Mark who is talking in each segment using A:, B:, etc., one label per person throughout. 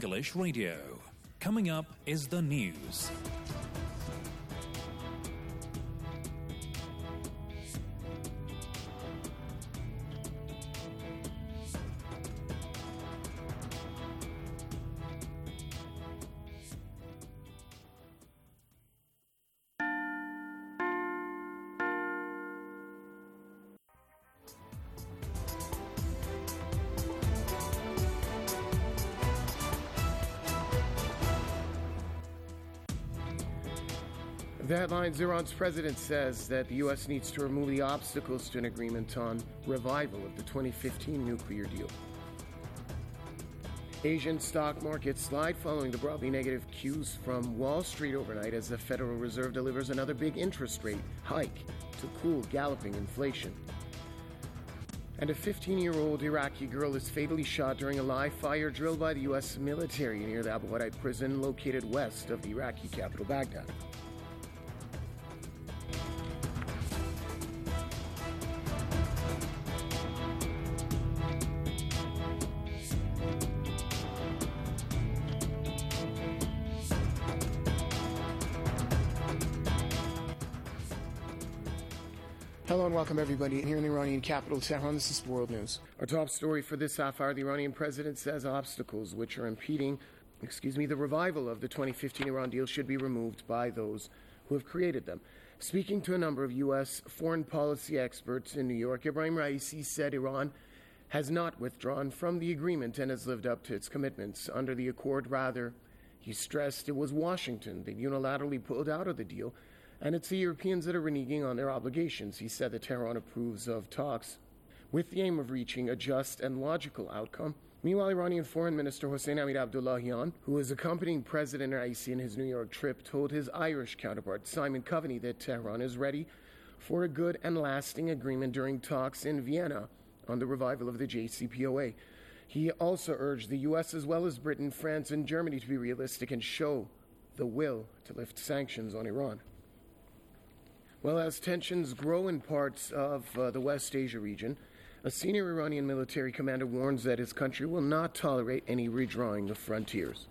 A: English Radio. Coming up is the news.
B: The headlines: Iran's president says that the U.S. needs to remove the obstacles to an agreement on revival of the 2015 nuclear deal. Asian stock markets slide following the broadly negative cues from Wall Street overnight as the Federal Reserve delivers another big interest rate hike to cool galloping inflation. And a 15-year-old Iraqi girl is fatally shot during a live fire drill by the U.S. military near the Abu Ghraib prison located west of the Iraqi capital, Baghdad. Hello and welcome everybody here in the Iranian capital, Tehran. This is World News. Our top story for this half hour: the Iranian president says obstacles which are impeding, the revival of the 2015 Iran deal should be removed by those who have created them. Speaking to a number of U.S. foreign policy experts in New York, Ebrahim Raisi said Iran has not withdrawn from the agreement and has lived up to its commitments under the accord. Rather, he stressed it was Washington that unilaterally pulled out of the deal, and it's the Europeans that are reneging on their obligations. He said that Tehran approves of talks with the aim of reaching a just and logical outcome. Meanwhile, Iranian Foreign Minister Hossein Amir Abdullahian, who is accompanying President Raisi in his New York trip, told his Irish counterpart Simon Coveney that Tehran is ready for a good and lasting agreement during talks in Vienna on the revival of the JCPOA. He also urged the U.S. as well as Britain, France, and Germany to be realistic and show the will to lift sanctions on Iran. Well, as tensions grow in parts of the West Asia region, a senior Iranian military commander warns that his country will not tolerate any redrawing of frontiers.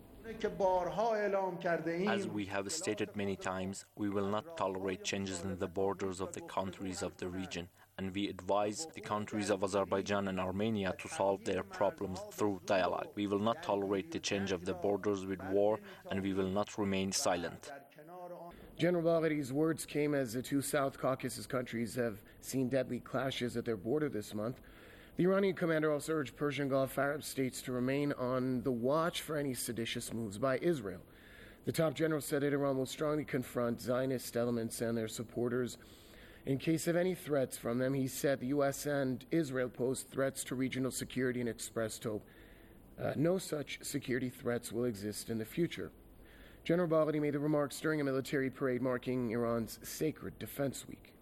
C: As we have stated many times, we will not tolerate changes in the borders of the countries of the region, and we advise the countries of Azerbaijan and Armenia to solve their problems through dialogue. We will not tolerate the change of the borders with war, and we will not remain silent.
B: General Bagheri's words came as the two South Caucasus countries have seen deadly clashes at their border this month. The Iranian commander also urged Persian Gulf Arab states to remain on the watch for any seditious moves by Israel. The top general said that Iran will strongly confront Zionist elements and their supporters in case of any threats from them. He said the U.S. and Israel posed threats to regional security and expressed hope no such security threats will exist in the future. General Bagheri made the remarks during a military parade marking Iran's Sacred Defense Week.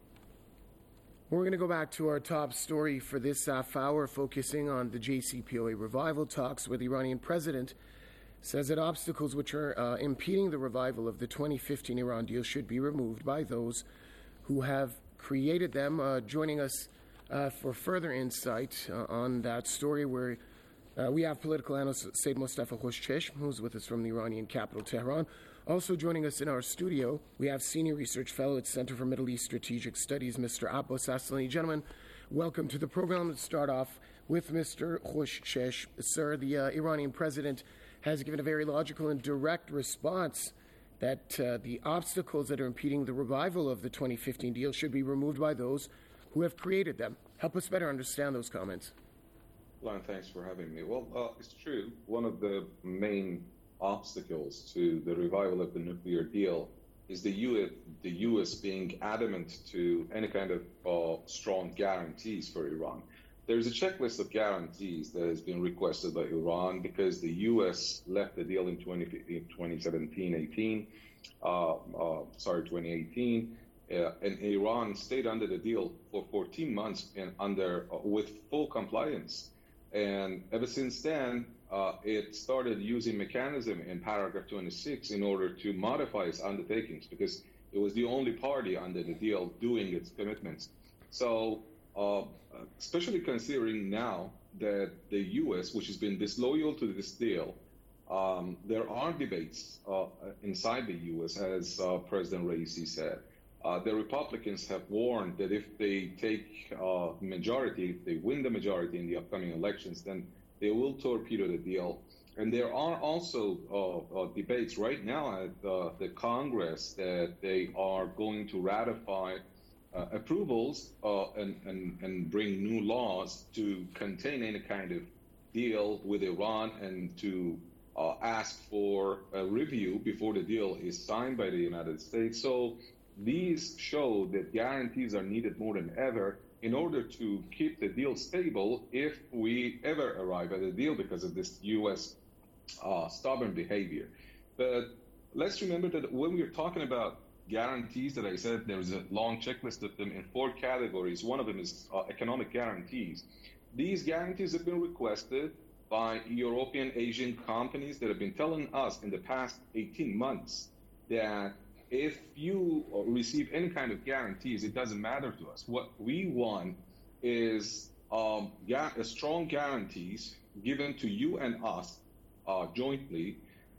B: We're going to go back to our top story for this half hour, focusing on the JCPOA revival talks, where the Iranian president says that obstacles which are impeding the revival of the 2015 Iran deal should be removed by those who have created them. Joining us for further insight on that story, where we have political analyst Said Mustafa Khoshcheshm, who's with us from the Iranian capital, Tehran. Also joining us in our studio, we have senior research fellow at Center for Middle East Strategic Studies, Mr. Abbas Aslani. Gentlemen, welcome to the program. Let's start off with Mr. Khoshcheshm. Sir, the Iranian president has given a very logical and direct response that the obstacles that are impeding the revival of the 2015 deal should be removed by those who have created them. Help us better understand those comments.
D: Lon, thanks for having me. Well, it's true. One of the main obstacles to the revival of the nuclear deal is the U.S. being adamant to any kind of strong guarantees for Iran. There's a checklist of guarantees that has been requested by Iran because the U.S. left the deal in 2018, and Iran stayed under the deal for 14 months and with full compliance. And ever since then, it started using mechanism in paragraph 26 in order to modify its undertakings because it was the only party under the deal doing its commitments. So, especially considering now that the U.S., which has been disloyal to this deal, There are debates inside the U.S., as President Raisi said. The Republicans have warned that if they take majority, if they win the majority in the upcoming elections, then they will torpedo the deal. And there are also debates right now at the Congress that they are going to ratify approvals and bring new laws to contain any kind of deal with Iran and to ask for a review before the deal is signed by the United States. So these show that guarantees are needed more than ever in order to keep the deal stable if we ever arrive at a deal because of this U.S. Stubborn behavior. But let's remember that when we're talking about guarantees, that I said there's a long checklist of them in 4 categories. One of them is economic guarantees. These guarantees have been requested by European, Asian companies that have been telling us in the past 18 months that if you receive any kind of guarantees, it doesn't matter to us. What we want is strong guarantees given to you and us jointly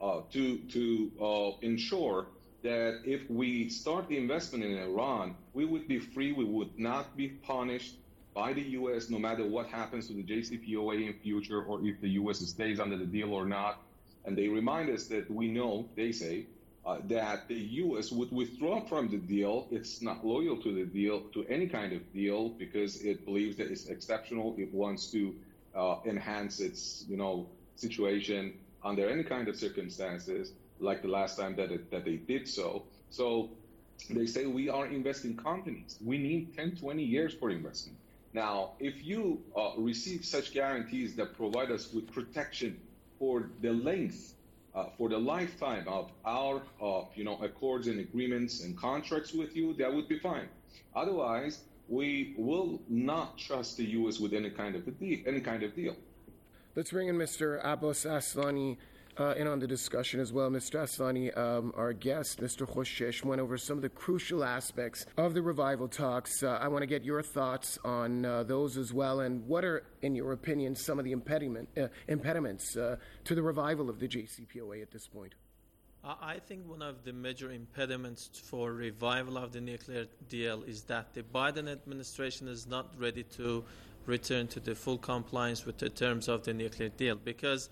D: to ensure that if we start the investment in Iran, we would be free, we would not be punished by the U.S. no matter what happens to the JCPOA in future or if the U.S. stays under the deal or not. And they remind us that we know, they say, that the U.S. would withdraw from the deal. It's not loyal to the deal, to any kind of deal, because it believes that it's exceptional. It wants to enhance its, situation under any kind of circumstances, like the last time that they did so. So they say we are investing companies. We need 10, 20 years for investment. Now, if you receive such guarantees that provide us with protection for the length, for the lifetime of our, accords and agreements and contracts with you, that would be fine. Otherwise, we will not trust the U.S. with any kind of deal.
B: Let's bring in Mr. Abbas Aslani in on the discussion as well. Mr. Aslani, our guest, Mr. Khoshesh, went over some of the crucial aspects of the revival talks. I want to get your thoughts on those as well, and what are, in your opinion, some of the impediments to the revival of the JCPOA at this point?
E: I think one of the major impediments for revival of the nuclear deal is that the Biden administration is not ready to return to the full compliance with the terms of the nuclear deal because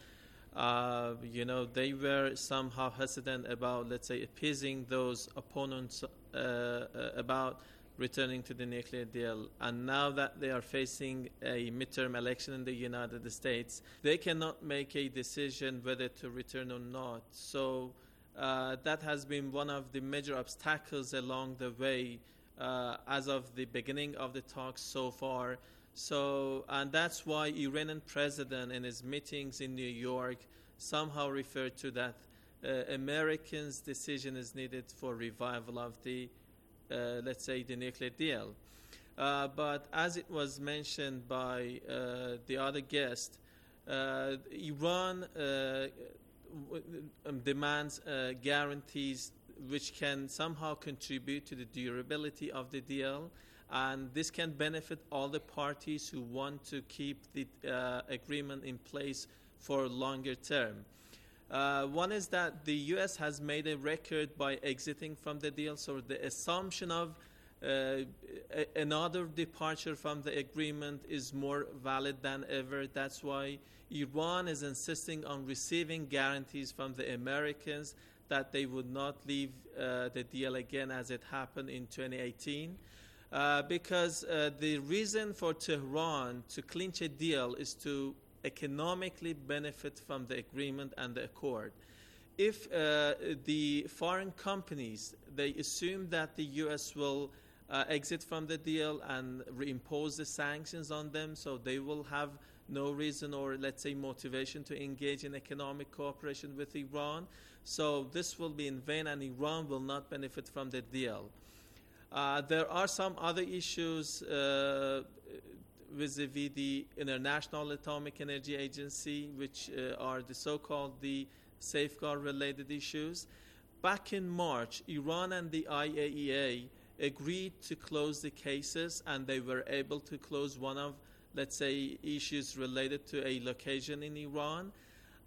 E: they were somehow hesitant about, let's say, appeasing those opponents about returning to the nuclear deal. And now that they are facing a midterm election in the United States, they cannot make a decision whether to return or not. So that has been one of the major obstacles along the way as of the beginning of the talks so far. So, and that's why Iranian president in his meetings in New York somehow referred to that Americans' decision is needed for revival of the, let's say, the nuclear deal. But as it was mentioned by the other guest, Iran demands guarantees which can somehow contribute to the durability of the deal. And this can benefit all the parties who want to keep the agreement in place for longer term. One is that the U.S. has made a record by exiting from the deal, so the assumption of another departure from the agreement is more valid than ever. That's why Iran is insisting on receiving guarantees from the Americans that they would not leave the deal again as it happened in 2018. Because the reason for Tehran to clinch a deal is to economically benefit from the agreement and the accord. If the foreign companies, they assume that the U.S. will exit from the deal and reimpose the sanctions on them, so they will have no reason or, let's say, motivation to engage in economic cooperation with Iran. So this will be in vain, and Iran will not benefit from the deal. There are some other issues vis-a-vis the International Atomic Energy Agency, which are the so-called the safeguard-related issues. Back in March, Iran and the IAEA agreed to close the cases, and they were able to close one of, let's say, issues related to a location in Iran.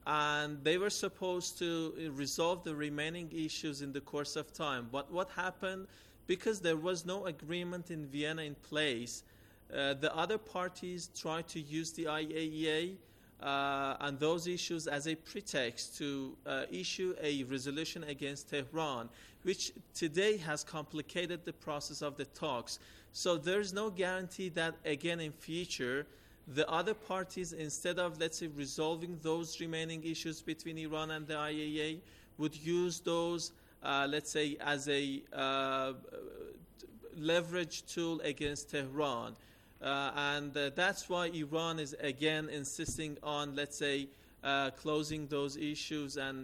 E: and they were supposed to resolve the remaining issues in the course of time. But what happened, because there was no agreement in Vienna in place, the other parties tried to use the IAEA and those issues as a pretext to issue a resolution against Tehran, which today has complicated the process of the talks. So there's no guarantee that, again, in future, the other parties, instead of, let's say, resolving those remaining issues between Iran and the IAEA, would use those, let's say, as a leverage tool against Tehran. And that's why Iran is, again, insisting on, let's say, closing those issues and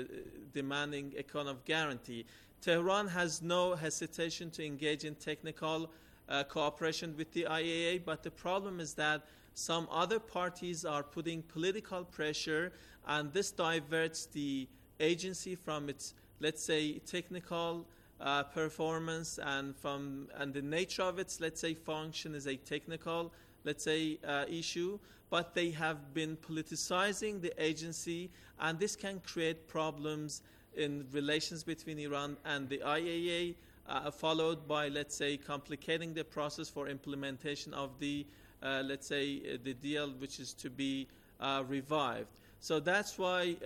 E: demanding a kind of guarantee. Tehran has no hesitation to engage in technical cooperation with the IAEA, but the problem is that some other parties are putting political pressure, and this diverts the agency from its, let's say, technical performance and the nature of its, let's say, function is a technical, let's say, issue. But they have been politicizing the agency, and this can create problems in relations between Iran and the IAEA, followed by, let's say, complicating the process for implementation of the, let's say, the deal which is to be revived. So that's why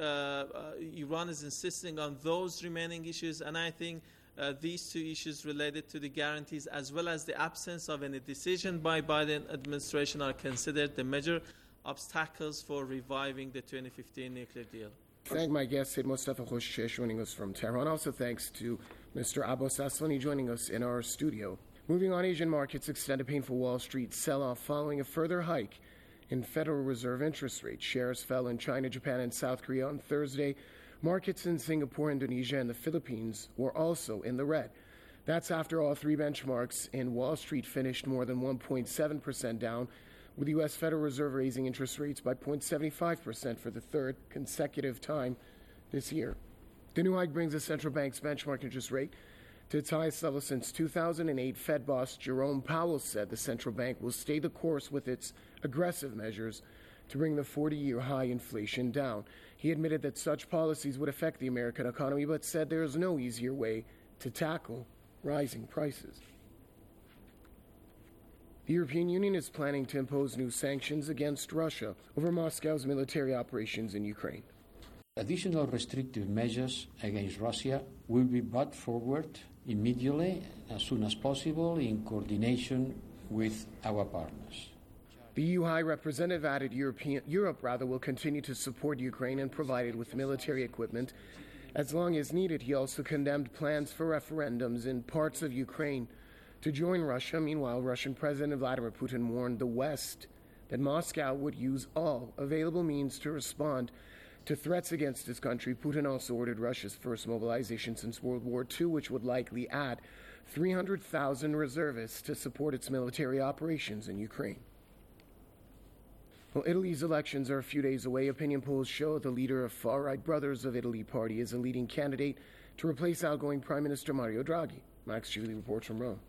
E: Iran is insisting on those remaining issues, and I think these two issues related to the guarantees, as well as the absence of any decision by Biden administration, are considered the major obstacles for reviving the 2015 nuclear deal.
B: Thank my guest, Sid Mustafa Khoshchesh, joining us from Tehran. Also thanks to Mr. Abbas Aslani joining us in our studio. Moving on, Asian markets extend a painful Wall Street sell-off following a further hike in Federal Reserve interest rates. Shares fell in China, Japan, and South Korea on Thursday. Markets in Singapore, Indonesia, and the Philippines were also in the red. That's after all three benchmarks in Wall Street finished more than 1.7% down, with the U.S. Federal Reserve raising interest rates by 0.75% for the third consecutive time this year. The new hike brings the central bank's benchmark interest rate to its highest level since 2008. Fed boss Jerome Powell said the central bank will stay the course with its aggressive measures to bring the 40-year high inflation down. He admitted that such policies would affect the American economy, but said there is no easier way to tackle rising prices. The European Union is planning to impose new sanctions against Russia over Moscow's military operations in Ukraine.
F: Additional restrictive measures against Russia will be brought forward immediately, as soon as possible, in coordination with our partners.
B: The EU High Representative added Europe will continue to support Ukraine and provide it with military equipment as long as needed. He also condemned plans for referendums in parts of Ukraine to join Russia. Meanwhile, Russian President Vladimir Putin warned the West that Moscow would use all available means to respond to threats against his country. Putin also ordered Russia's first mobilization since World War II, which would likely add 300,000 reservists to support its military operations in Ukraine. Well, Italy's elections are a few days away. Opinion polls show the leader of far-right Brothers of Italy party is a leading candidate to replace outgoing Prime Minister Mario Draghi. Max Giulia reports from Rome.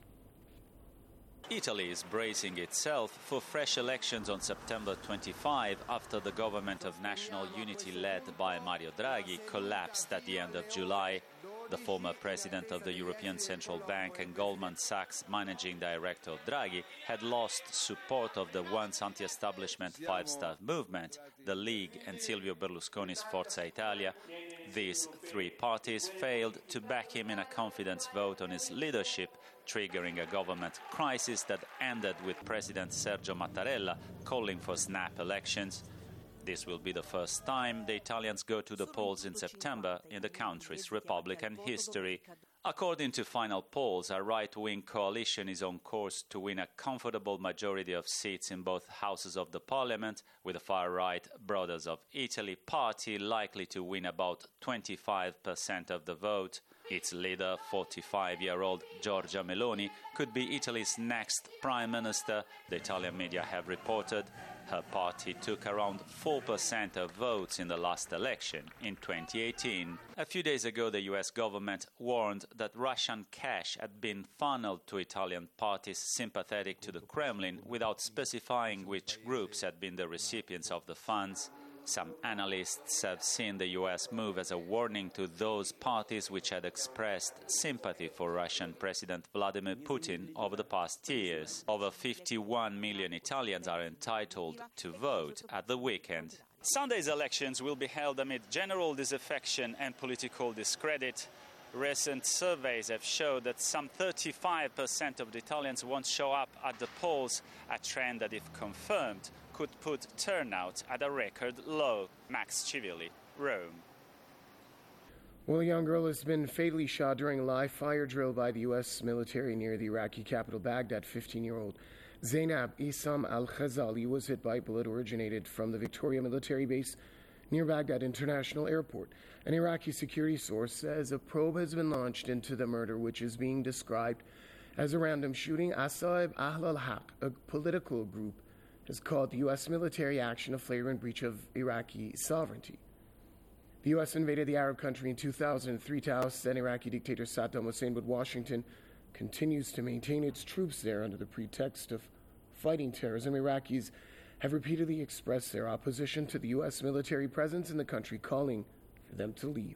G: Italy is bracing itself for fresh elections on September 25 after the government of national unity led by Mario Draghi collapsed at the end of July. The former president of the European Central Bank and Goldman Sachs managing director Draghi had lost support of the once anti-establishment Five-Star Movement, the League and Silvio Berlusconi's Forza Italia. These three parties failed to back him in a confidence vote on his leadership, triggering a government crisis that ended with President Sergio Mattarella calling for snap elections. This will be the first time the Italians go to the polls in September in the country's Republican history. According to final polls, a right-wing coalition is on course to win a comfortable majority of seats in both houses of the parliament, with the far-right Brothers of Italy party likely to win about 25% of the vote. Its leader, 45-year-old Giorgia Meloni, could be Italy's next prime minister, the Italian media have reported. Her party took around 4% of votes in the last election in 2018. A few days ago, the US government warned that Russian cash had been funneled to Italian parties sympathetic to the Kremlin without specifying which groups had been the recipients of the funds. Some analysts have seen the US move as a warning to those parties which had expressed sympathy for Russian President Vladimir Putin over the past years. Over 51 million Italians are entitled to vote at the weekend. Sunday's elections will be held amid general disaffection and political discredit. Recent surveys have showed that some 35% of the Italians won't show up at the polls, a trend that, if confirmed, could put turnout at a record low. Max Civilli, Rome.
B: Well, a young girl has been fatally shot during a live fire drill by the U.S. military near the Iraqi capital, Baghdad. 15-year-old Zainab Isam al-Khazali was hit by a bullet originated from the Victoria military base near Baghdad International Airport. An Iraqi security source says a probe has been launched into the murder, which is being described as a random shooting. Asaib Ahl al-Haq, a political group, has called the U.S. military action a flagrant breach of Iraqi sovereignty. The U.S. invaded the Arab country in 2003 to oust then Iraqi dictator Saddam Hussein, but Washington continues to maintain its troops there under the pretext of fighting terrorism. Iraqis have repeatedly expressed their opposition to the U.S. military presence in the country, calling for them to leave.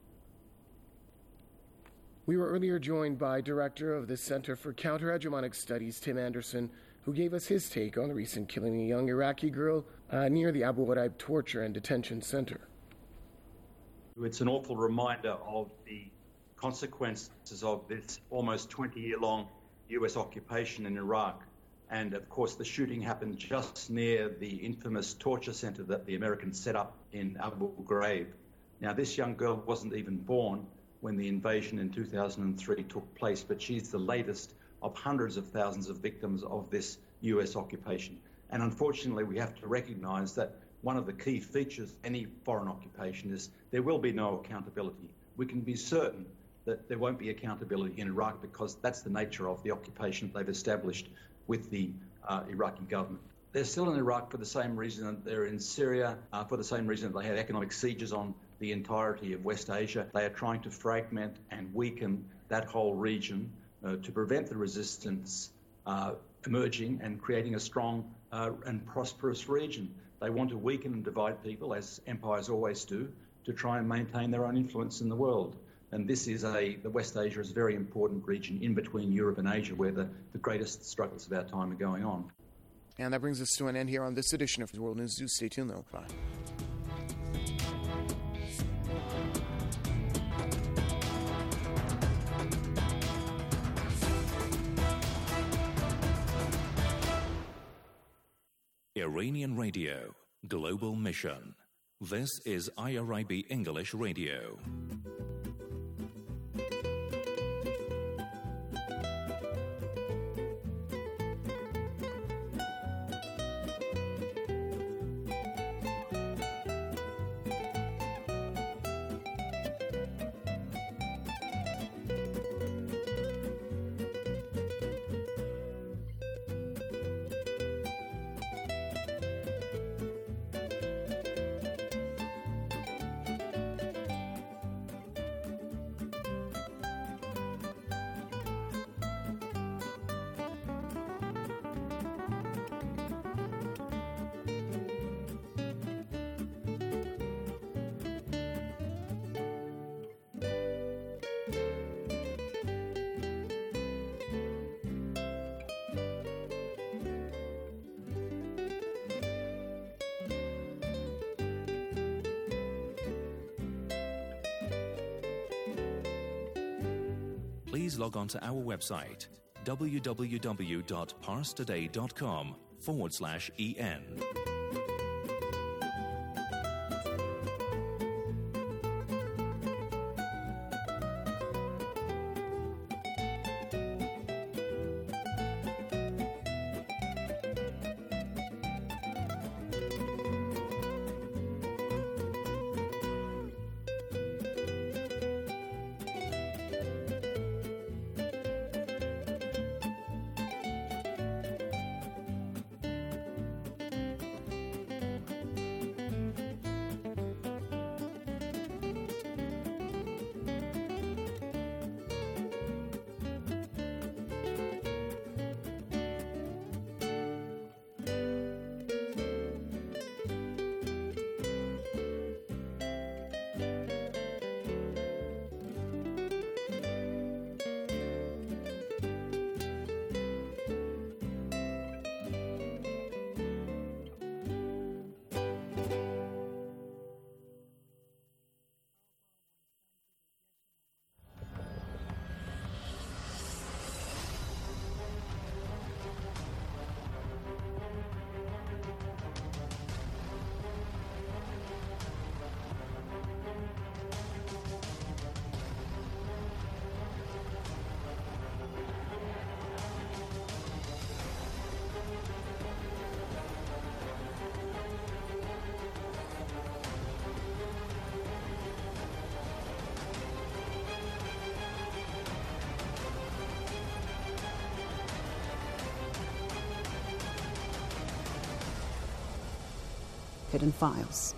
B: We were earlier joined by Director of the Center for Counter-Hegemonic Studies, Tim Anderson, who gave us his take on the recent killing of a young Iraqi girl near the Abu Ghraib Torture and Detention Center.
H: It's an awful reminder of the consequences of this almost 20-year-long U.S. occupation in Iraq. And, of course, the shooting happened just near the infamous torture center that the Americans set up in Abu Ghraib. Now, this young girl wasn't even born when the invasion in 2003 took place, but she's the latest of hundreds of thousands of victims of this U.S. occupation. And unfortunately, we have to recognize that one of the key features of any foreign occupation is there will be no accountability. We can be certain that there won't be accountability in Iraq because that's the nature of the occupation they've established with the Iraqi government. They're still in Iraq for the same reason that they're in Syria, for the same reason that they have economic sieges on the entirety of West Asia. They are trying to fragment and weaken that whole region to prevent the resistance emerging and creating a strong and prosperous region. They want to weaken and divide people, as empires always do, to try and maintain their own influence in the world. And this is the West Asia is a very important region in between Europe and Asia where the greatest struggles of our time are going on.
B: And that brings us to an end here on this edition of World News. Do stay tuned, though. Bye.
A: Iranian Radio, Global Mission. This is IRIB English Radio. Please log on to our website, www.parstoday.com/en.
I: Hidden Files.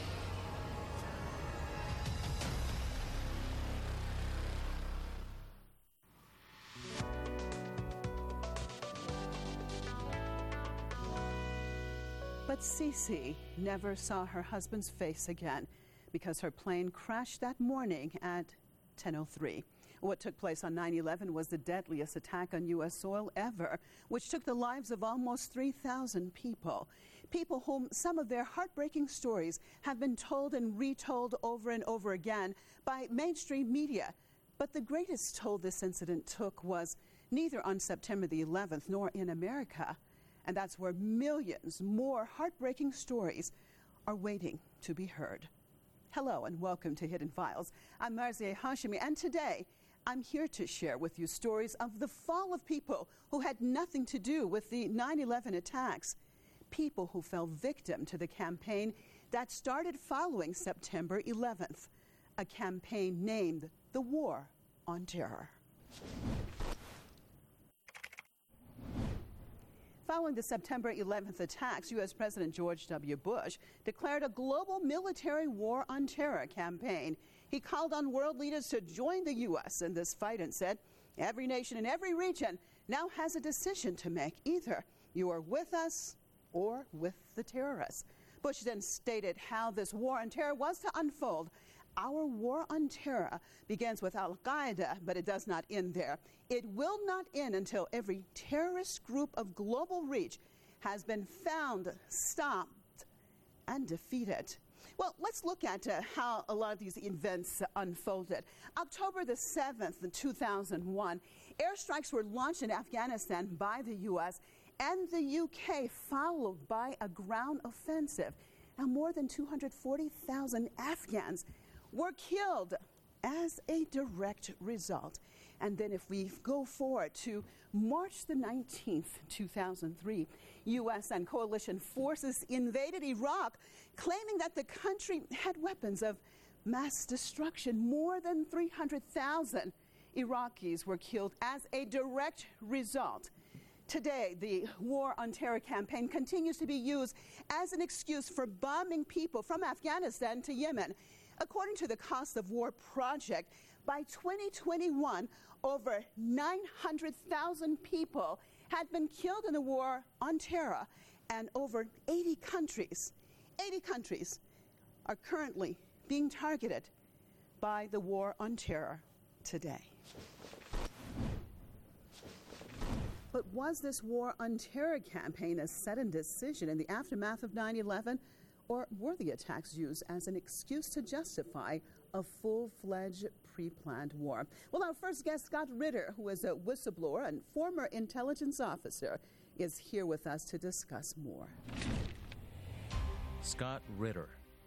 I: But Cece never saw her husband's face again because her plane crashed that morning at 10:03. What took place on 9/11 was the deadliest attack on U.S. soil ever, which took the lives of almost 3,000 people. People whom some of their heartbreaking stories have been told and retold over and over again by mainstream media. But the greatest toll this incident took was neither on September the 11th nor in America. And that's where millions more heartbreaking stories are waiting to be heard. Hello and welcome to Hidden Files. I'm Marzieh Hashemi, and today I'm here to share with you stories of the fall of people who had nothing to do with the 9/11 attacks. People who fell victim to the campaign that started following September 11th, a campaign named the War on Terror. Following the September 11th attacks, U.S. President George W. Bush declared a global military war on terror campaign. He called on world leaders to join the U.S. in this fight and said, every nation in every region now has a decision to make. Either you are with us or with the terrorists. Bush then stated how this war on terror was to unfold. Our war on terror begins with Al-Qaeda, but it does not end there. It will not end until every terrorist group of global reach has been found, stopped, and defeated. Well, let's look at how a lot of these events unfolded. October the 7th, 2001, airstrikes were launched in Afghanistan by the U.S. and the UK, followed by a ground offensive. Now, more than 240,000 Afghans were killed as a direct result. And then if we go forward to March the 19th, 2003, U.S. and coalition forces invaded Iraq, claiming that the country had weapons of mass destruction. More than 300,000 Iraqis were killed as a direct result. Today, the War on Terror campaign continues to be used as an excuse for bombing people from Afghanistan to Yemen. According to the Cost of War Project, by 2021, over 900,000 people had been killed in the war on terror, and over 80 countries are currently being targeted by the war on terror today. But was this war on terror campaign a sudden decision in the aftermath of 9/11? Or were the attacks used as an excuse to justify a full-fledged pre-planned war? Well, our first guest, Scott Ritter, who is a whistleblower and former intelligence officer, is here with us to discuss more.
A: Scott Ritter,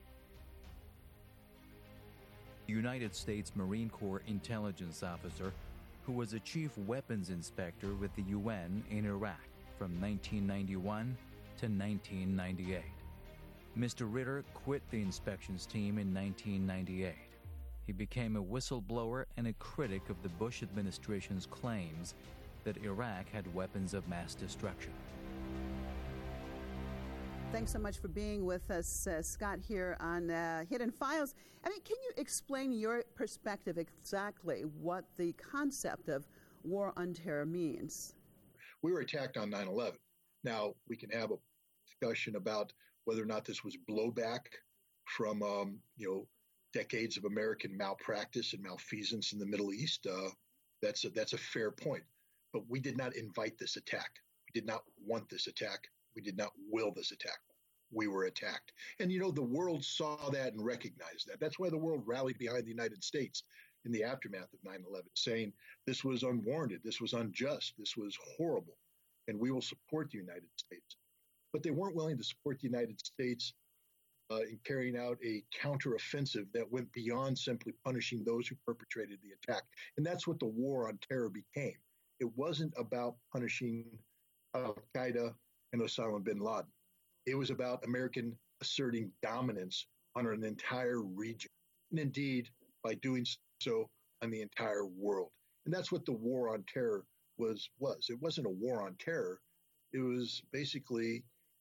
A: United States Marine Corps intelligence officer who was a chief weapons inspector with the UN in Iraq from 1991 to 1998. Mr. Ritter quit the inspections team in 1998. He became a whistleblower and a critic of the Bush administration's claims that Iraq had weapons of mass destruction.
I: Thanks so much for being with us, Scott, here on Hidden Files. I mean, can you explain your perspective exactly what the concept of war on terror means?
J: We were attacked on 9/11. Now, we can have a discussion about whether or not this was blowback from, decades of American malpractice and malfeasance in the Middle East. That's a fair point. But we did not invite this attack. We did not want this attack. We did not will this attack. We were attacked. And, the world saw that and recognized that. That's why the world rallied behind the United States in the aftermath of 9/11, saying this was unwarranted, this was unjust, this was horrible, and we will support the United States. But they weren't willing to support the United States in carrying out a counteroffensive that went beyond simply punishing those who perpetrated the attack. And that's what the war on terror became. It wasn't about punishing Al-Qaeda and Osama bin Laden. It was about American asserting dominance on an entire region, and indeed, by doing so, on the entire world. And that's what the war on terror was. It wasn't a war on terror. It was basically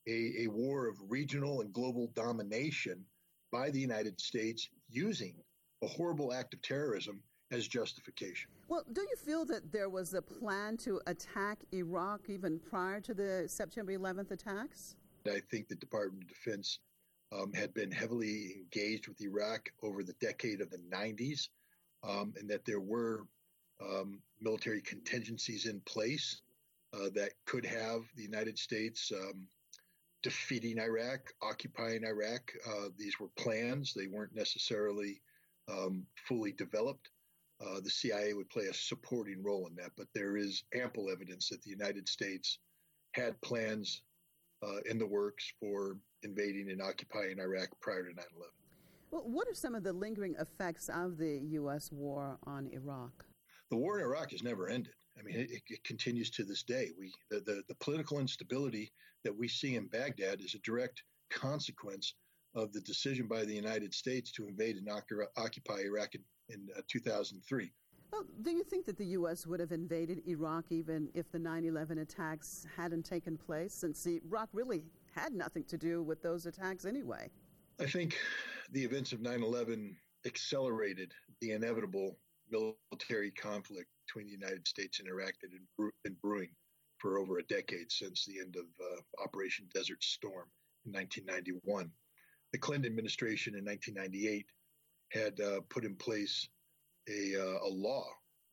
J: a war of regional and global domination by the United States using a horrible act of terrorism as justification.
I: Well, do you feel that there was a plan to attack Iraq even prior to the September 11th attacks?
J: I think the Department of Defense had been heavily engaged with Iraq over the decade of the 90s, and that there were military contingencies in place that could have the United States defeating Iraq, occupying Iraq. These were plans. They weren't necessarily fully developed. The CIA would play a supporting role in that, but there is ample evidence that the United States had plans in the works for invading and occupying Iraq prior to 9/11.
I: Well, what are some of the lingering effects of the U.S. war on Iraq?
J: The war in Iraq has never ended. I mean, it continues to this day. The political instability that we see in Baghdad is a direct consequence of the decision by the United States to invade and occupy Iraq in 2003.
I: Well, do you think that the U.S. would have invaded Iraq even if the 9/11 attacks hadn't taken place, since Iraq really had nothing to do with those attacks anyway?
J: I think the events of 9/11 accelerated the inevitable military conflict between the United States and Iraq that had been brewing for over a decade since the end of Operation Desert Storm in 1991. The Clinton administration in 1998 had put in place a law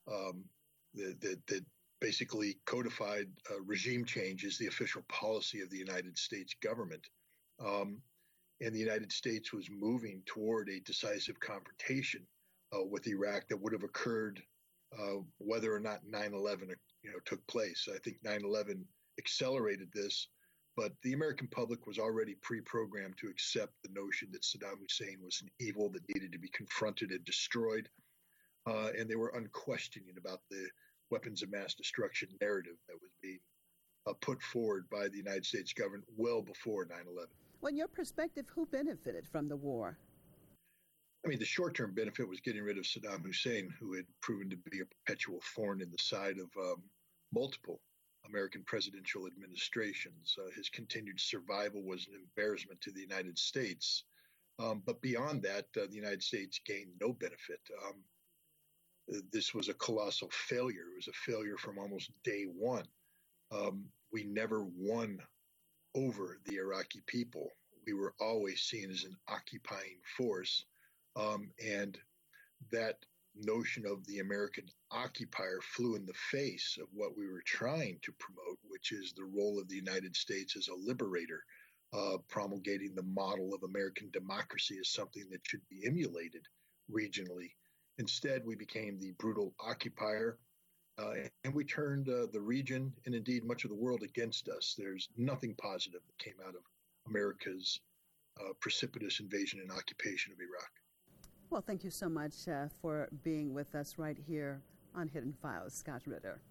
J: that basically codified regime change as the official policy of the United States government. And the United States was moving toward a decisive confrontation with Iraq that would have occurred whether or not 9/11 took place. I think 9/11 accelerated this, but the American public was already pre-programmed to accept the notion that Saddam Hussein was an evil that needed to be confronted and destroyed. And they were unquestioning about the weapons of mass destruction narrative that was being put forward by the United States government well before 9/11.
I: Well, in your perspective, who benefited from the war?
J: I mean, the short-term benefit was getting rid of Saddam Hussein, who had proven to be a perpetual thorn in the side of multiple American presidential administrations. His continued survival was an embarrassment to the United States. But beyond that, the United States gained no benefit. This was a colossal failure. It was a failure from almost day one. We never won over the Iraqi people. We were always seen as an occupying force. And that notion of the American occupier flew in the face of what we were trying to promote, which is the role of the United States as a liberator, promulgating the model of American democracy as something that should be emulated regionally. Instead, we became the brutal occupier, and we turned the region and indeed much of the world against us. There's nothing positive that came out of America's precipitous invasion and occupation of Iraq.
I: Well, thank you so much for being with us right here on Hidden Files, Scott Ritter.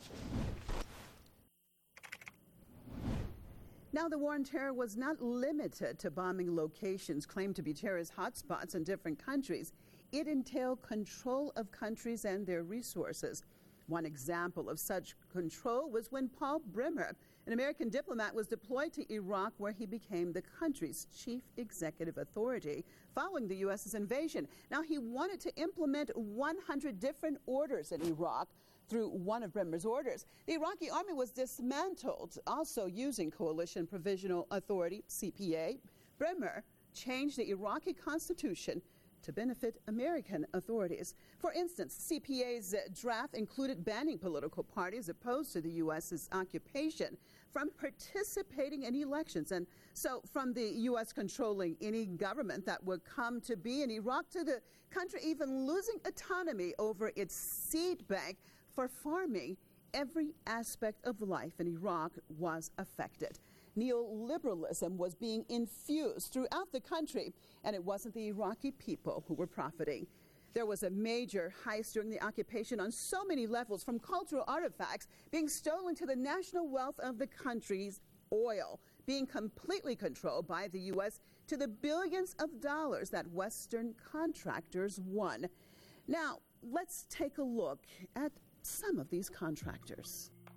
I: Now, the war on terror was not limited to bombing locations claimed to be terrorist hotspots in different countries. It entailed control of countries and their resources. One example of such control was when Paul Bremer, an American diplomat, was deployed to Iraq, where he became the country's chief executive authority following the U.S.'s invasion. Now, he wanted to implement 100 different orders in Iraq through one of Bremer's orders. The Iraqi army was dismantled, also using Coalition Provisional Authority, CPA. Bremer changed the Iraqi constitution to benefit American authorities. For instance, CPA's draft included banning political parties opposed to the U.S.'s occupation from participating in elections. And so from the U.S. controlling any government that would come to be in Iraq to the country even losing autonomy over its seed bank for farming, every aspect of life in Iraq was affected. Neoliberalism was being infused throughout the country, and it wasn't the Iraqi people who were profiting. There was a major heist during the occupation on so many levels, from cultural artifacts being stolen to the national wealth of the country's oil being completely controlled by the U.S. to the billions of dollars that Western contractors won. Now, let's take a look at some of these contractors.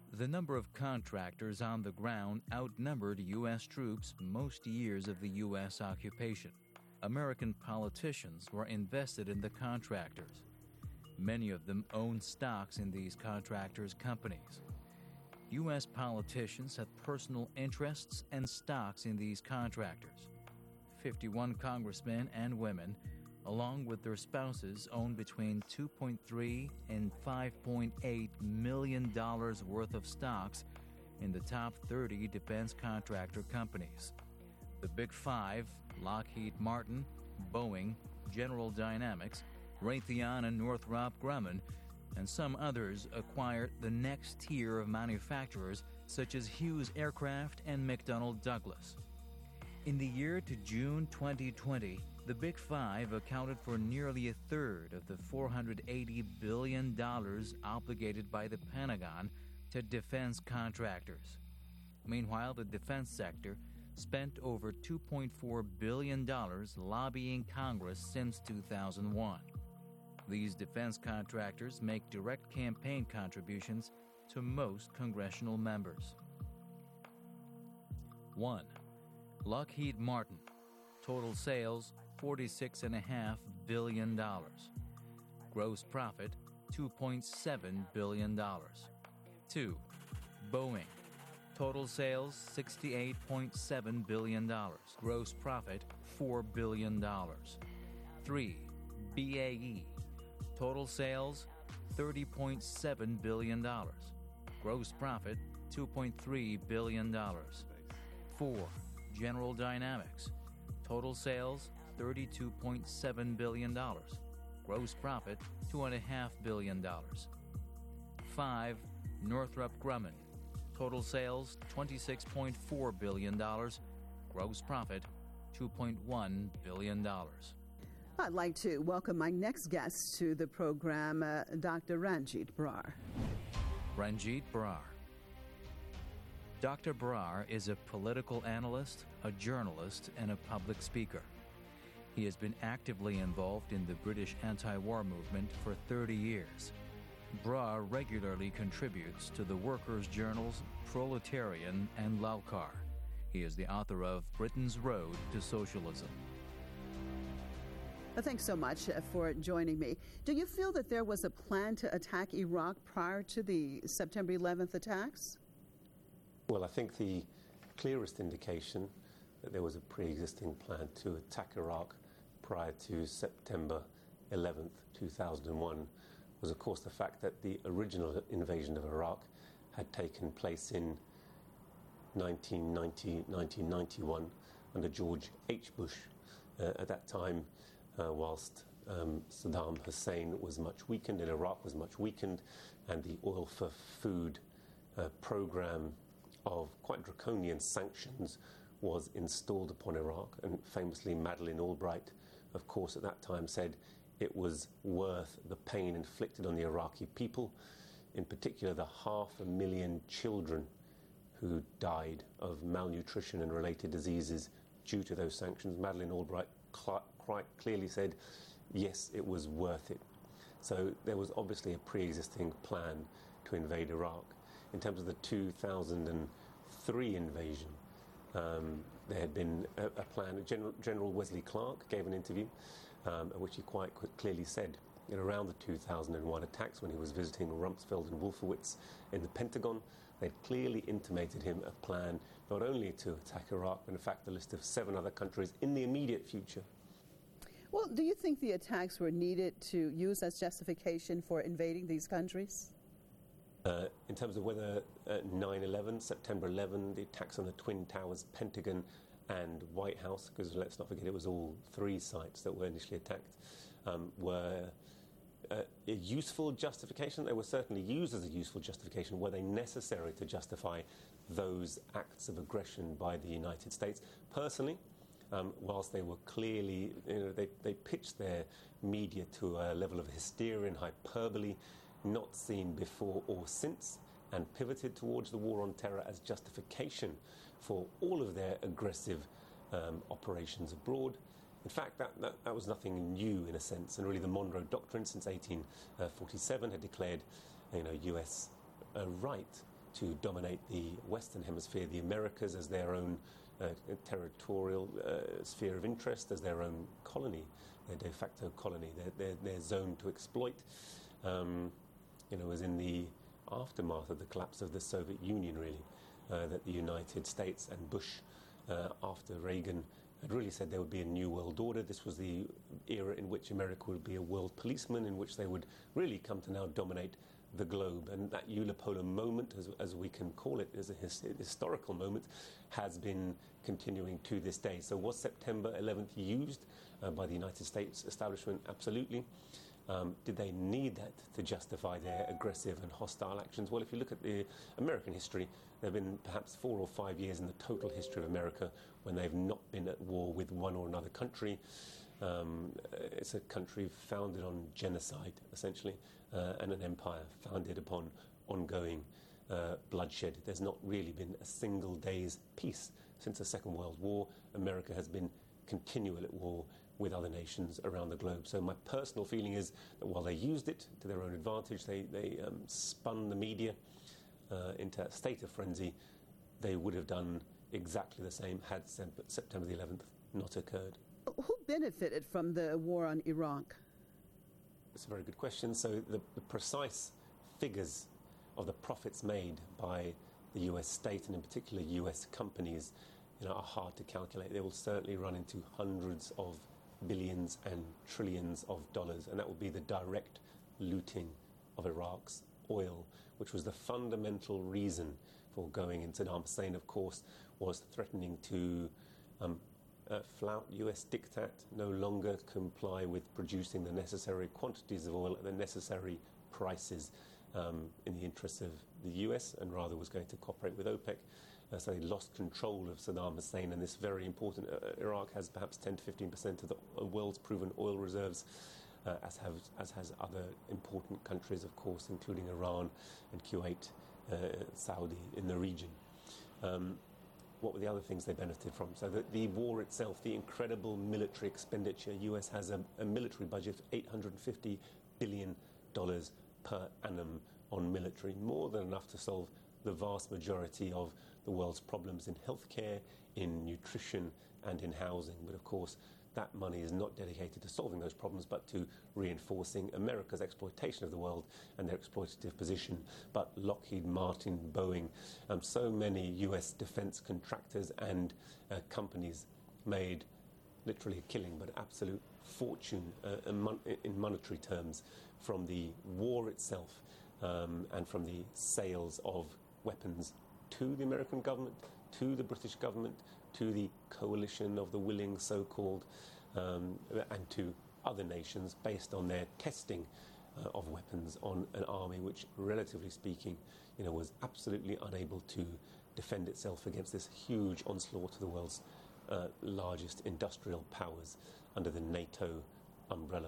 A: The number of contractors on the ground outnumbered U.S. troops most years of the U.S. occupation. American politicians were invested in the contractors. Many of them owned stocks in these contractors' companies. U.S. politicians had personal interests and stocks in these contractors. 51 congressmen and women, along with their spouses, owned between $2.3 and $5.8 million worth of stocks in the top 30 defense contractor companies. The Big Five, Lockheed Martin, Boeing, General Dynamics, Raytheon and Northrop Grumman, and some others acquired the next tier of manufacturers such as Hughes Aircraft and McDonnell Douglas. In the year to June 2020, the Big Five accounted for nearly a third of the $480 billion obligated by the Pentagon to defense contractors. Meanwhile, the defense sector spent over $2.4 billion lobbying Congress since 2001. These defense contractors make direct campaign contributions to most congressional members. 1. Lockheed Martin. Total sales, $46.5 billion. Gross profit, $2.7 billion. 2. Boeing. Total sales, $68.7 billion. Gross profit, $4 billion. 3. BAE. Total sales, $30.7 billion. Gross profit, $2.3 billion. 4. General Dynamics. Total sales, $32.7 billion. Gross profit, $2.5 billion. 5. Northrop Grumman. Total sales, $26.4 billion. Gross profit, $2.1 billion.
I: I'd like to welcome my next guest to the program, Dr. Ranjit Brar.
A: Ranjit Brar. Dr. Brar is a political analyst, a journalist, and a public speaker. He has been actively involved in the British anti-war movement for 30 years. Brar regularly contributes to the workers' journals Proletarian and Laukar. He is the author of Britain's Road to Socialism.
I: Thanks so much for joining me. Do you feel that there was a plan to attack Iraq prior to the September 11th attacks?
K: Well, I think the clearest indication that there was a pre-existing plan to attack Iraq prior to September 11th, 2001 was, of course, the fact that the original invasion of Iraq had taken place in 1990-1991 under George H. Bush. At that time, whilst Saddam Hussein was much weakened and Iraq was much weakened, and the oil for food program of quite draconian sanctions was installed upon Iraq. And famously, Madeleine Albright, of course, at that time said it was worth the pain inflicted on the Iraqi people, in particular the 500,000 children who died of malnutrition and related diseases due to those sanctions. Madeleine Albright quite clearly said, yes, it was worth it. So there was obviously a pre-existing plan to invade Iraq. In terms of the 2003 invasion, there had been a plan. General Wesley Clark gave an interview in which he quite clearly said that around the 2001 attacks, when he was visiting Rumsfeld and Wolfowitz in the Pentagon, they'd clearly intimated him a plan not only to attack Iraq, but in fact a list of 7 other countries in the immediate future.
I: Well, do you think the attacks were needed to use as justification for invading these countries?
K: In terms of whether 9/11, September 11, the attacks on the Twin Towers, Pentagon and White House, because let's not forget it was all 3 sites that were initially attacked, were a useful justification. They were certainly used as a useful justification. Were they necessary to justify those acts of aggression by the United States? Personally, whilst they were clearly, they pitched their media to a level of hysteria and hyperbole not seen before or since, and pivoted towards the war on terror as justification for all of their aggressive operations abroad. In fact, that was nothing new in a sense, and really the Monroe Doctrine since 1847 had declared, U.S. right to dominate the Western Hemisphere, the Americas, as their own territorial sphere of interest, as their own colony, their de facto colony, their zone to exploit. It was in the aftermath of the collapse of the Soviet Union, really, that the United States and Bush, after Reagan, had really said there would be a new world order. This was the era in which America would be a world policeman, in which they would really come to now dominate the globe. And that unipolar moment, as we can call it, as a historical moment, has been continuing to this day. So was September 11th used by the United States establishment? Absolutely. Did they need that to justify their aggressive and hostile actions? Well, if you look at the American history, there have been perhaps 4 or 5 years in the total history of America when they've not been at war with one or another country. It's a country founded on genocide, essentially, and an empire founded upon ongoing bloodshed. There's not really been a single day's peace since the Second World War. America has been continual at war with other nations around the globe. So my personal feeling is that while they used it to their own advantage, they spun the media into a state of frenzy, they would have done exactly the same had September the 11th not occurred.
I: Who benefited from the war on Iraq?
K: It's a very good question. So the precise figures of the profits made by the US state, and in particular US companies, are hard to calculate. They will certainly run into hundreds of billions and trillions of dollars, and that would be the direct looting of Iraq's oil, which was the fundamental reason for going in. Saddam Hussein, of course, was threatening to flout US diktat, no longer comply with producing the necessary quantities of oil at the necessary prices in the interests of the US, and rather was going to cooperate with OPEC. So they lost control of Saddam Hussein, and this very important. Iraq has perhaps 10 to 15% of the world's proven oil reserves, as has other important countries, of course, including Iran and Kuwait, Saudi in the region. What were the other things they benefited from? So the war itself, the incredible military expenditure. US has a military budget of $850 billion per annum on military, more than enough to solve the vast majority of the world's problems in healthcare, in nutrition, and in housing. But of course, that money is not dedicated to solving those problems, but to reinforcing America's exploitation of the world and their exploitative position. But Lockheed Martin, Boeing, so many US defense contractors and companies made literally a killing, but absolute fortune in monetary terms from the war itself and from the sales of weapons to the American government, to the British government, to the coalition of the willing, so-called, and to other nations based on their testing of weapons on an army which, relatively speaking, was absolutely unable to defend itself against this huge onslaught of the world's largest industrial powers under the NATO umbrella.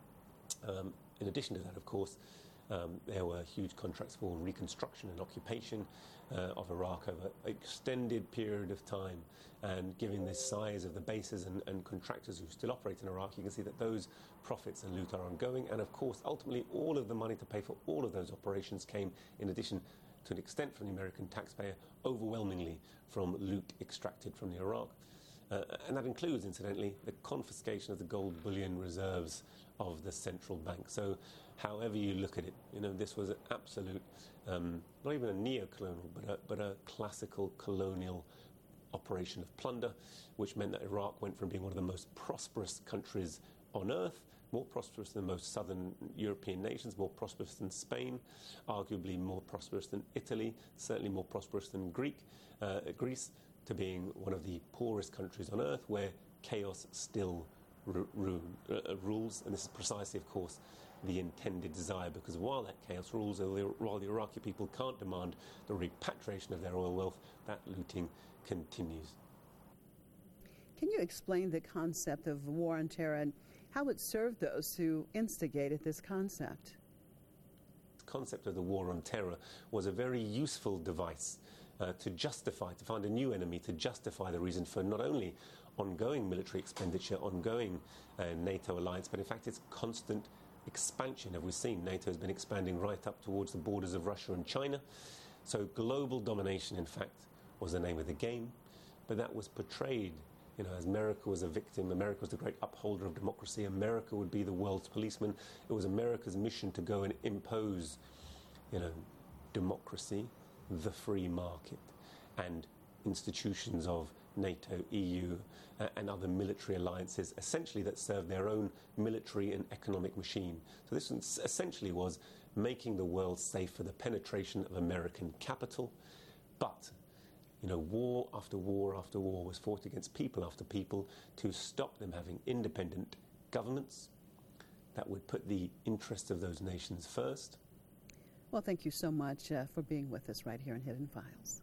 K: In addition to that, of course, there were huge contracts for reconstruction and occupation of Iraq over an extended period of time. And given the size of the bases and contractors who still operate in Iraq, you can see that those profits and loot are ongoing. And of course, ultimately, all of the money to pay for all of those operations came, in addition to an extent from the American taxpayer, overwhelmingly from loot extracted from the Iraq. And that includes, incidentally, the confiscation of the gold bullion reserves of the central bank. So however you look at it, this was an absolute, not even a neo-colonial, but a classical colonial operation of plunder, which meant that Iraq went from being one of the most prosperous countries on earth, more prosperous than most southern European nations, more prosperous than Spain, arguably more prosperous than Italy, certainly more prosperous than Greece, to being one of the poorest countries on earth, where chaos still rules. And this is precisely, of course, the intended desire, because while that chaos rules, while the Iraqi people can't demand the repatriation of their oil wealth, that looting continues.
I: Can you explain the concept of war on terror and how it served those who instigated this concept?
K: The concept of the war on terror was a very useful device to find a new enemy, to justify the reason for not only ongoing military expenditure, ongoing NATO alliance, but in fact its constant expansion. As we've seen, NATO has been expanding right up towards the borders of Russia and China. So global domination, in fact, was the name of the game, but that was portrayed, as America was a victim. America was the great upholder of democracy. America would be the world's policeman. It was America's mission to go and impose, democracy, the free market, and institutions of NATO, EU, and other military alliances, essentially that served their own military and economic machine. So this essentially was making the world safe for the penetration of American capital. But, war after war after war was fought against people after people to stop them having independent governments that would put the interests of those nations first.
I: Well, thank you so much for being with us right here in Hidden Files.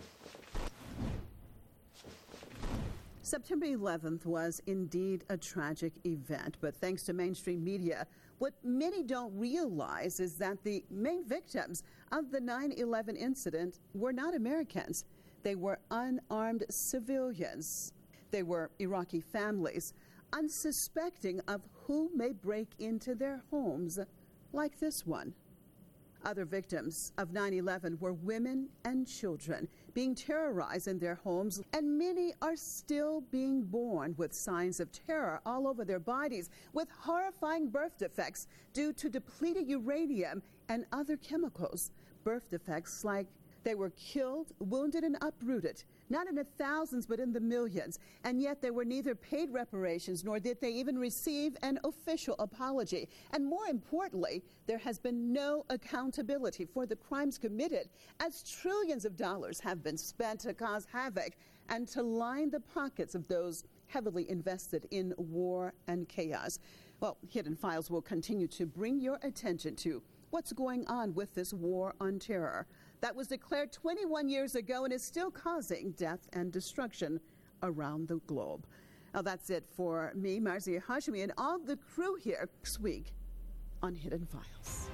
I: September 11th was indeed a tragic event, but thanks to mainstream media, what many don't realize is that the main victims of the 9/11 incident were not Americans. They were unarmed civilians. They were Iraqi families, unsuspecting of who may break into their homes, like this one. Other victims of 9/11 were women and children being terrorized in their homes, and many are still being born with signs of terror all over their bodies, with horrifying birth defects due to depleted uranium and other chemicals. Birth defects like they were killed, wounded, and uprooted, not in the thousands, but in the millions. And yet they were neither paid reparations, nor did they even receive an official apology. And more importantly, there has been no accountability for the crimes committed, as trillions of dollars have been spent to cause havoc and to line the pockets of those heavily invested in war and chaos. Well, Hidden Files will continue to bring your attention to what's going on with this war on terror that was declared 21 years ago and is still causing death and destruction around the globe. Now, that's it for me, Marzieh Hashemi, and all the crew here next week on Hidden Files.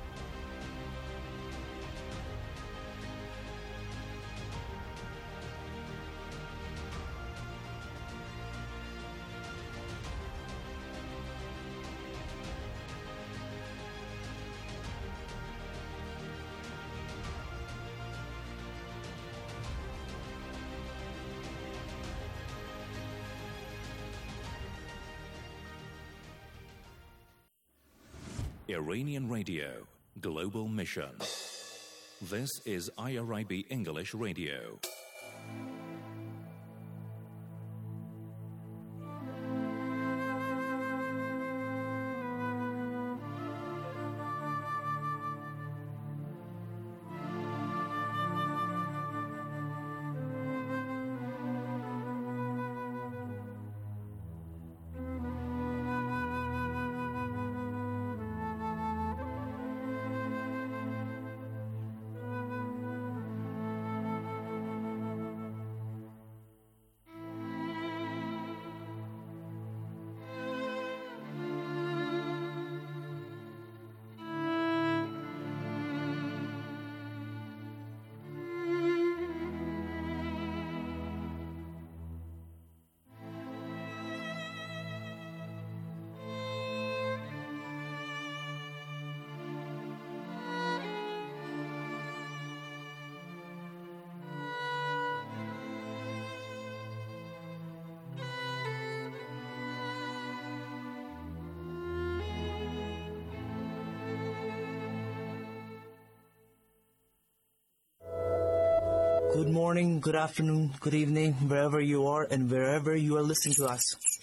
L: Iranian Radio, Global Mission. This is IRIB English Radio.
M: Good morning, good afternoon, good evening, wherever you are and wherever you are listening to us.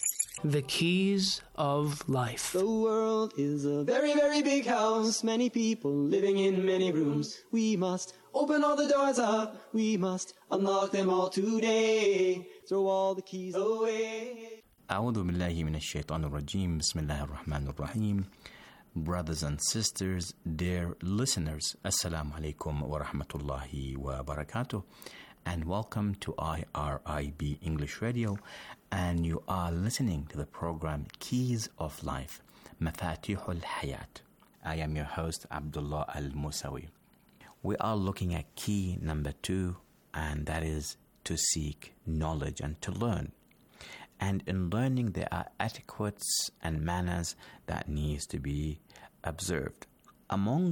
N: The Keys of Life.
O: The world is a very, very big house, many people living in many rooms. We must open all the doors up, we must unlock them all today. Throw all the keys away.
P: أعوذ بالله من الشيطان الرجيم. بسم الله الرحمن الرحيم. Brothers and sisters, dear listeners, Assalamu alaikum wa rahmatullahi wa barakatuh, and welcome to IRIB English Radio, and you are listening to the program Keys of Life, Mafatihul Hayat. I am your host, Abdullah Al-Musawi. We are looking at key number 2, and that is to seek knowledge and to learn. And in learning, there are etiquettes and manners that needs to be observed. Among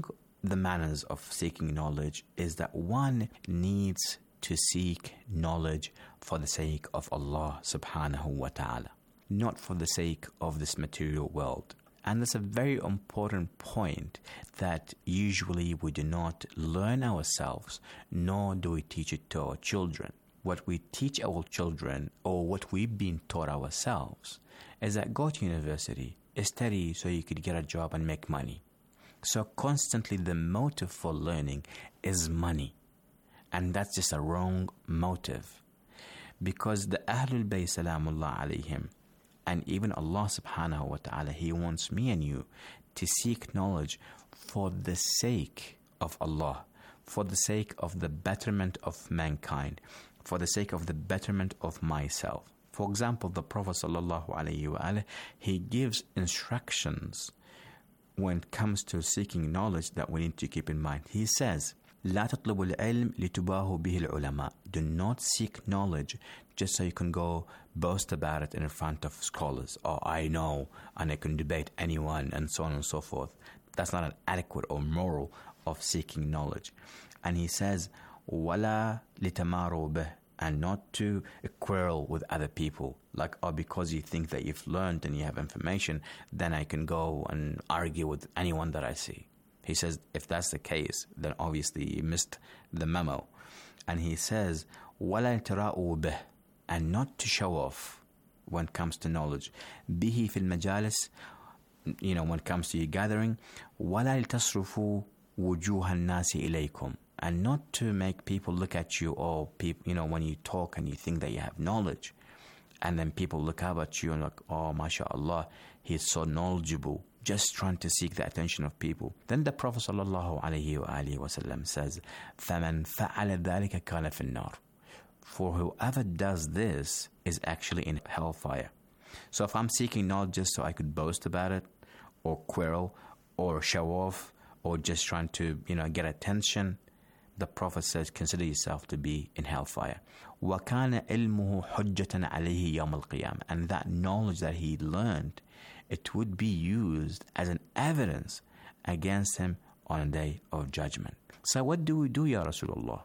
P: the manners of seeking knowledge is that one needs to seek knowledge for the sake of Allah subhanahu wa ta'ala, not for the sake of this material world. And that's a very important point that usually we do not learn ourselves, nor do we teach it to our children. What we teach our children, or what we've been taught ourselves, is that go to university, study so you could get a job and make money. So constantly the motive for learning is money. And that's just a wrong motive. Because the Ahlul Bayt salamullah alayhim, and even Allah subhanahu wa ta'ala, He wants me and you to seek knowledge for the sake of Allah, for the sake of the betterment of mankind, for the sake of the betterment of myself. For example, the Prophet sallallahu alayhi wa alayhi, he gives instructions when it comes to seeking knowledge that we need to keep in mind. He says, لا تطلبوا العلم لتباهوا به العلماء. Do not seek knowledge just so you can go boast about it in front of scholars. Oh, I know, and I can debate anyone, and so on and so forth. That's not an adequate or moral of seeking knowledge. And he says, وَلَا لِتَمَارُوا بِهِ, and not to quarrel with other people. Like, oh, because you think that you've learned and you have information, then I can go and argue with anyone that I see. He says, if that's the case, then obviously you missed the memo. And he says, وَلَا تَرَاءُوا بِهِ, and not to show off when it comes to knowledge. بِهِ فِي الْمَجَالِسِ, when it comes to your gathering. وَلَا لِتَصْرُفُوا وُجُوهَ النَّاسِ إِلَيْكُمْ, and not to make people look at you, or people, when you talk and you think that you have knowledge, and then people look up at you and like, oh, mashallah, he's so knowledgeable, just trying to seek the attention of people. Then the Prophet sallallahu alayhi wa sallam says, فَمَنْ فَعَلَ ذَلِكَ كَانَ فِي النَّارِ, for whoever does this is actually in hellfire. So if I'm seeking knowledge just so I could boast about it, or quarrel, or show off, or just trying to, get attention, the Prophet says, consider yourself to be in hellfire. وَكَانَ عِلْمُهُ حُجَّةً عَلَيْهِ يَوْمَ الْقِيَامَةِ, and that knowledge that he learned, it would be used as an evidence against him on a day of judgment. So what do we do, Ya Rasulullah?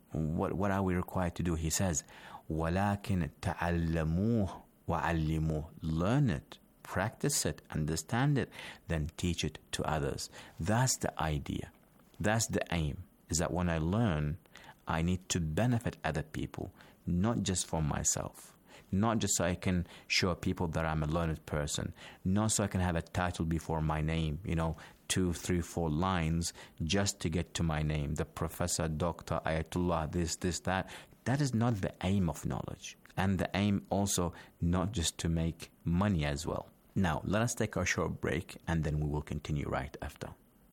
P: What are we required to do? He says, وَلَكِنْ تَعَلَّمُوهُ وَعَلِّمُوهُ, learn it, practice it, understand it, then teach it to others. That's the idea. That's the aim, is that when I learn, I need to benefit other people, not just for myself. Not just so I can show people that I'm a learned person. Not so I can have a title before my name, 2, 3, 4 lines just to get to my name. The Professor, Doctor, Ayatollah, this, that. That is not the aim of knowledge. And the aim also not just to make money as well. Now, let us take a short break and then we will continue right after.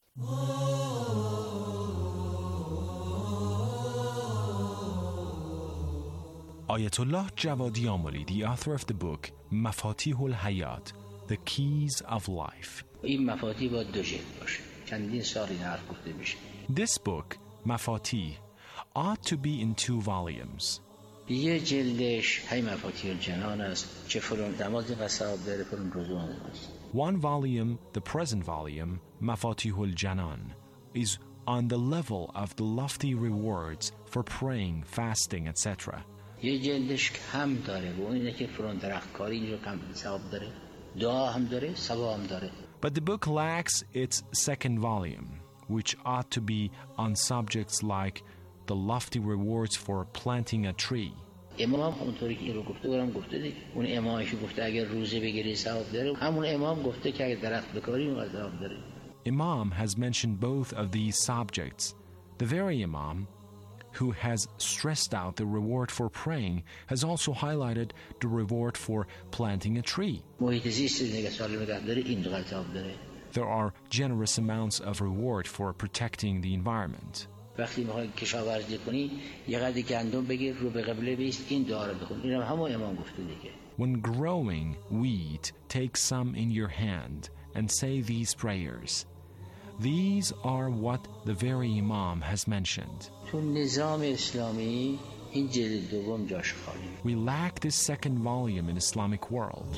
Q: Ayatollah Javadi Amoli, the author of the book Mafatihul Hayat, The Keys of Life. This book, Mafatih, ought to be in 2 volumes. One volume, the present volume, Mafatihul Janan, is on the level of the lofty rewards for praying, fasting, etc.
R: یه جلدش کم داره و اینه که فرون درختکاری اینجا کم ثواب داره دعا هم داره ثواب هم داره.
Q: But the book lacks its second volume, which ought to be on subjects like the lofty rewards for planting a tree.
R: امام اونطوری که این رو گفته برام گفته دیگه اون امامش گفته اگر روزه بگیری ثواب داره همون امام گفته که اگر درخت بکاری اون ثواب داره.
Q: Imam has mentioned both of these subjects. The very Imam who has stressed out the reward for praying has also highlighted the reward for planting a tree. There are generous amounts of reward for protecting the environment. When growing wheat, take some in your hand and say these prayers. These are what the very Imam has mentioned. We lack this second volume in Islamic world.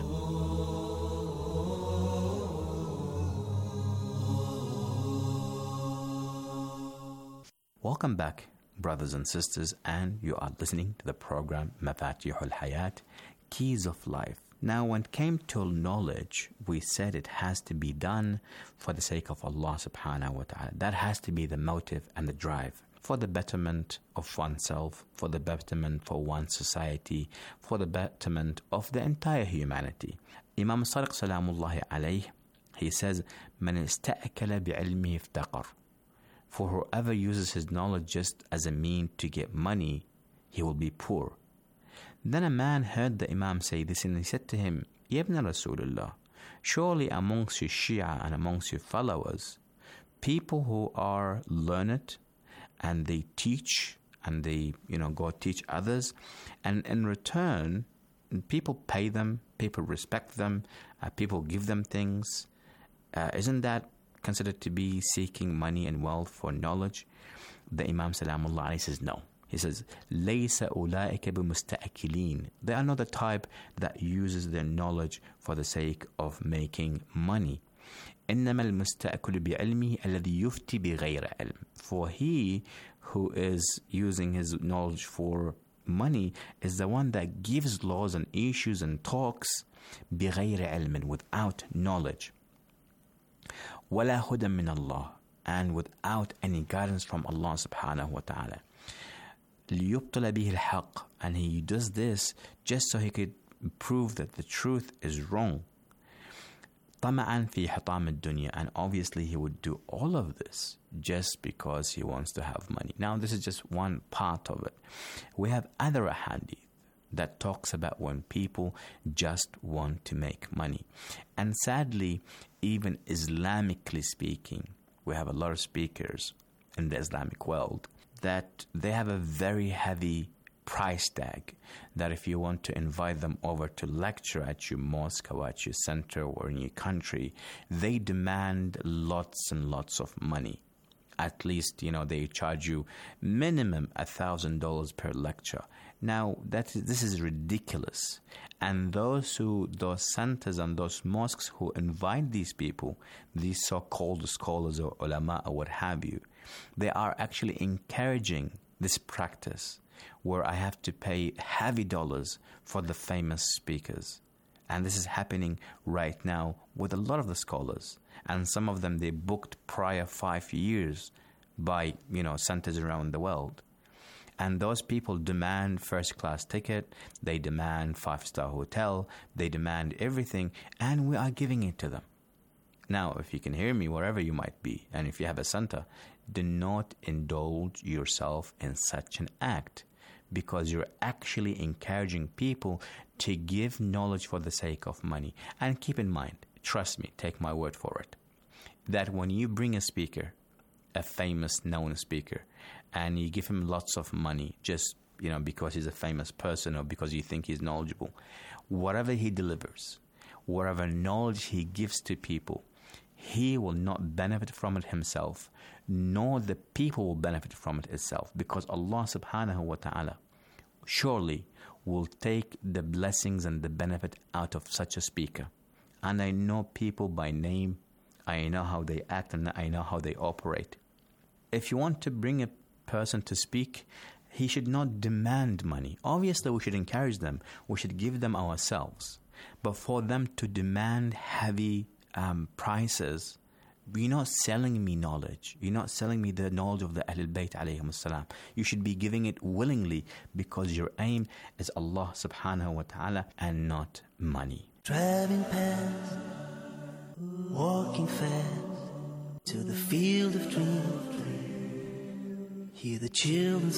P: Welcome back, brothers and sisters, and you are listening to the program Mafatihul Hayat, Keys of Life. Now, when it came to knowledge, we said it has to be done for the sake of Allah subhanahu wa ta'ala. That has to be the motive and the drive for the betterment of oneself, for the betterment for one's society, for the betterment of the entire humanity. Imam Sadiq Salamullahi alayhi, he says, "Man ista'kala bi'ilmihi iftaqar." For whoever uses his knowledge just as a mean to get money, he will be poor. Then a man heard the Imam say this, and he said to him, "Ya ibn Rasulullah, surely amongst your Shia and amongst your followers, people who are learned and they teach and they go teach others, and in return people pay them, people respect them, people give them things. Isn't that considered to be seeking money and wealth for knowledge?" The Imam Salamullah alayhi says no. He says, "Laysa ulaika bimusta'kilin." They are not the type that uses their knowledge for the sake of making money. إنما المستأكل بعلمه الذي يفتي بغير علم. For he who is using his knowledge for money is the one that gives laws and issues and talks بغير علم, without knowledge. ولا هدى من الله, and without any guidance from Allah subhanahu wa ta'ala. ليبطل به الحق, and he does this just so he could prove that the truth is wrong. طمعا في حطام الدنيا, and obviously he would do all of this just because he wants to have money. Now this is just one part of it. We have other ahadith that talks about when people just want to make money. And sadly, even Islamically speaking, we have a lot of speakers in the Islamic world that they have a very heavy price tag, that if you want to invite them over to lecture at your mosque or at your center or in your country, they demand lots and lots of money. At least, they charge you minimum $1,000 per lecture. Now, this is ridiculous. And those centers and those mosques who invite these people, these so-called scholars or ulama or what have you, they are actually encouraging this practice where I have to pay heavy dollars for the famous speakers. And this is happening right now with a lot of the scholars. And some of them, they booked prior 5 years by, centers around the world. And those people demand first-class ticket, they demand 5-star hotel, they demand everything, and we are giving it to them. Now, if you can hear me wherever you might be, and if you have a center, do not indulge yourself in such an act, because you're actually encouraging people to give knowledge for the sake of money. And keep in mind, trust me, take my word for it, that when you bring a speaker, a famous known speaker, and you give him lots of money just because he's a famous person or because you think he's knowledgeable, whatever he delivers, whatever knowledge he gives to people, he will not benefit from it himself, nor the people will benefit from it itself, because Allah subhanahu wa ta'ala surely will take the blessings and the benefit out of such a speaker. And I know people by name, I know how they act, and I know how they operate. If you want to bring a person to speak, he should not demand money. Obviously, we should encourage them. We should give them ourselves. But for them to demand heavy prices, you're not selling me knowledge. You're not selling me the knowledge of the Ahlul Bayt alayhim salam. You should be giving it willingly because your aim is Allah subhanahu wa ta'ala and not money.
M: Driving past, walking fast to the field of dreams. Hear the children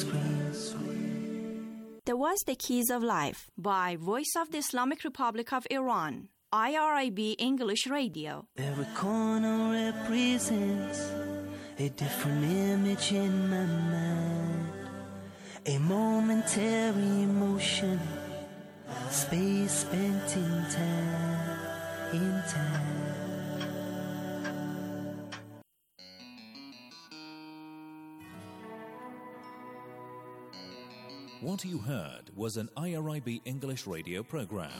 M: scream.
S: There was The Keys of Life by Voice of the Islamic Republic of Iran, IRIB English Radio.
M: Every corner represents a different image in my mind, a momentary emotion, space spent in time.
L: What you heard was an IRIB English radio program.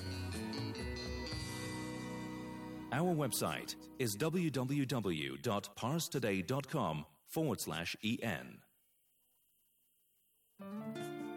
L: Our website is www.parstoday.com/en.
I: you.